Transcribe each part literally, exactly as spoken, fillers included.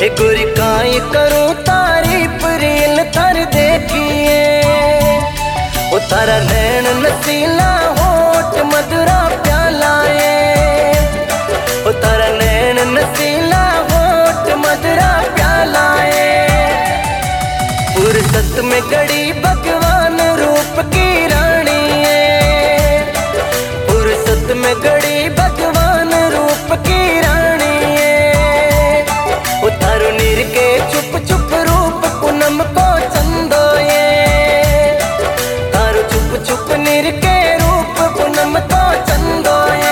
गोरी काई करूं तारीफ रील थर देखिए। ओ तारा नैन नसीला होठ मधुरा प्यालाए। ओ तारा नैन नसीला होठ मधुरा प्यालाए। फुर्सत में गड़ी भगवान रूप की रानी है। फुर्सत में गड़ी भगवान रूप की रानी है। उतारो नीर के चुप चुप रूप पूनम को चंदो ये। तारो चुप चुप नीर के रूप पूनम को चंदो ये।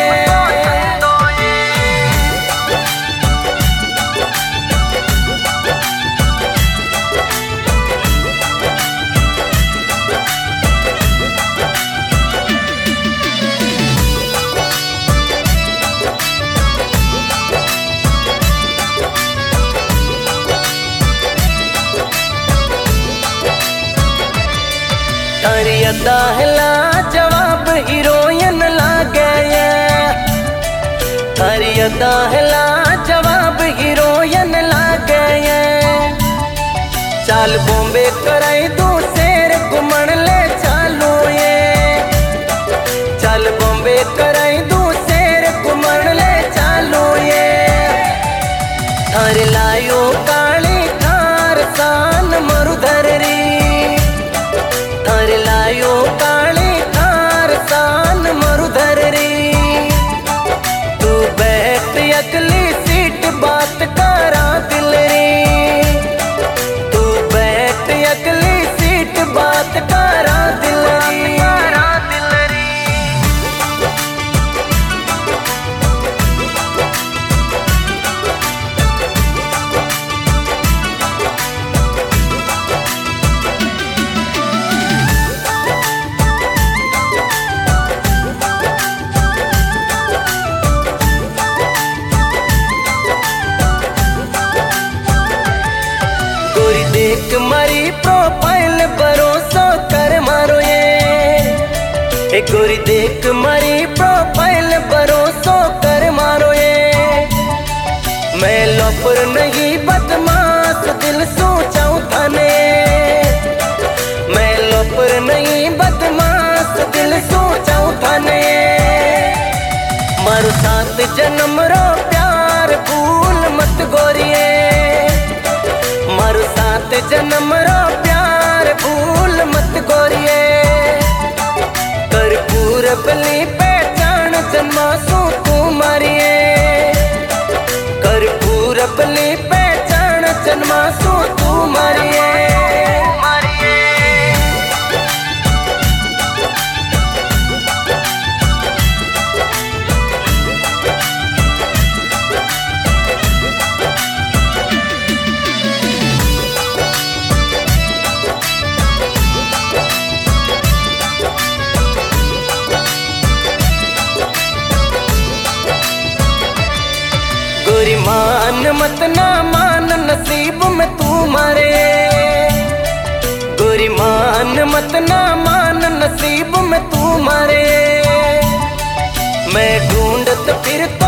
तारी अदा हिला जवाब हीरोइन लागे। तारी अदा हिला जवाब हीरोइन लागे। चाल बॉम्बे कराई दू शेर घुमन ले चालू ये। चाल बॉम्बे कराई दू शेर घुमन ले चालू ये। थारे लायो काली थार सान मरुधर री। थारे लायो काली थार सान मरुधर री। तू बैठ अगली सीट बात करा दिल री। तू बैठ अगली सीट बात करा दिल री। देख मारी प्रोफाइल भरोसा कर मारो ये। ए गोरी देख मारी प्रोफाइल भरोसा कर मारो ये। मैं लोफर नहीं बदमाश दिल सोचाऊं थाने। मैं लोफर नहीं बदमाश दिल सोचाऊं थाने। मारो सात जन्म रो प्यार भूल मत गोरिए। मारो सात जन्म रो प्यार भूल मत गोरिए। कर्पूर बलि पहचान जन्मासू तू मारिए। कर्पूर बलि पहचान जन्मासू तू मारिए। गोरी मान मत ना मान नसीब में तू मारे। गोरी मान मत ना मान नसीब में तू मारे। मैं ढूंढत फिर तो